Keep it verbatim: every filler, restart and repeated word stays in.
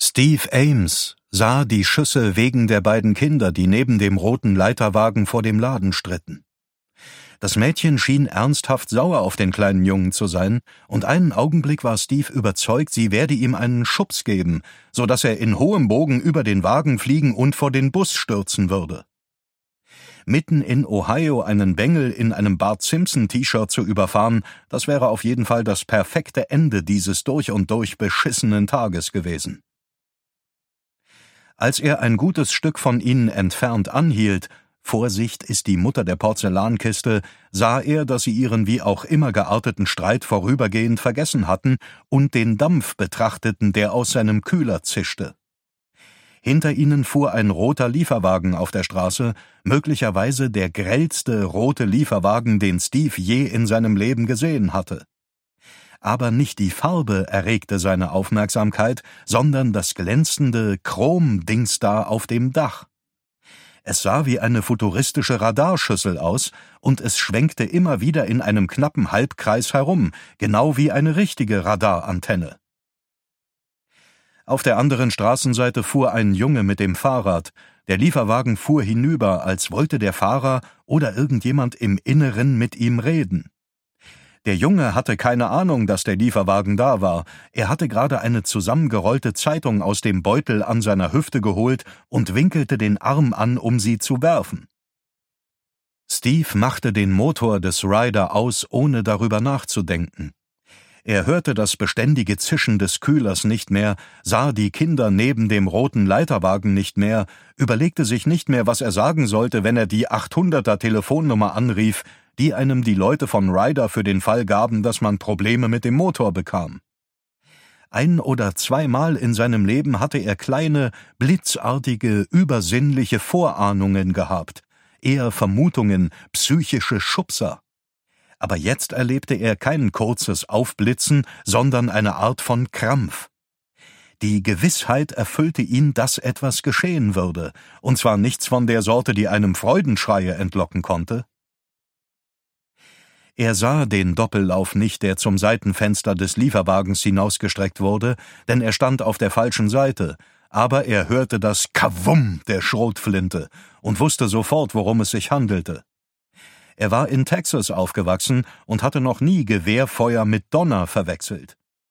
Steve Ames sah die Schüsse wegen der beiden Kinder, die neben dem roten Leiterwagen vor dem Laden stritten. Das Mädchen schien ernsthaft sauer auf den kleinen Jungen zu sein, und einen Augenblick war Steve überzeugt, sie werde ihm einen Schubs geben, so dass er in hohem Bogen über den Wagen fliegen und vor den Bus stürzen würde. Mitten in Ohio einen Bengel in einem Bart Simpson-T-Shirt zu überfahren, das wäre auf jeden Fall das perfekte Ende dieses durch und durch beschissenen Tages gewesen. Als er ein gutes Stück von ihnen entfernt anhielt, Vorsicht ist die Mutter der Porzellankiste, sah er, dass sie ihren wie auch immer gearteten Streit vorübergehend vergessen hatten und den Dampf betrachteten, der aus seinem Kühler zischte. Hinter ihnen fuhr ein roter Lieferwagen auf der Straße, möglicherweise der grellste rote Lieferwagen, den Steve je in seinem Leben gesehen hatte. Aber nicht die Farbe erregte seine Aufmerksamkeit, sondern das glänzende Chrom-Dings da auf dem Dach. Es sah wie eine futuristische Radarschüssel aus, und es schwenkte immer wieder in einem knappen Halbkreis herum, genau wie eine richtige Radarantenne. Auf der anderen Straßenseite fuhr ein Junge mit dem Fahrrad. Der Lieferwagen fuhr hinüber, als wollte der Fahrer oder irgendjemand im Inneren mit ihm reden. Der Junge hatte keine Ahnung, dass der Lieferwagen da war. Er hatte gerade eine zusammengerollte Zeitung aus dem Beutel an seiner Hüfte geholt und winkelte den Arm an, um sie zu werfen. Steve machte den Motor des Ryder aus, ohne darüber nachzudenken. Er hörte das beständige Zischen des Kühlers nicht mehr, sah die Kinder neben dem roten Leiterwagen nicht mehr, überlegte sich nicht mehr, was er sagen sollte, wenn er die achthunderter Telefonnummer anrief, die einem die Leute von Ryder für den Fall gaben, dass man Probleme mit dem Motor bekam. Ein- oder zweimal in seinem Leben hatte er kleine, blitzartige, übersinnliche Vorahnungen gehabt, eher Vermutungen, psychische Schubser. Aber jetzt erlebte er kein kurzes Aufblitzen, sondern eine Art von Krampf. Die Gewissheit erfüllte ihn, dass etwas geschehen würde, und zwar nichts von der Sorte, die einem Freudenschreie entlocken konnte. Er sah den Doppellauf nicht, der zum Seitenfenster des Lieferwagens hinausgestreckt wurde, denn er stand auf der falschen Seite, aber er hörte das Kawum der Schrotflinte und wusste sofort, worum es sich handelte. Er war in Texas aufgewachsen und hatte noch nie Gewehrfeuer mit Donner verwechselt.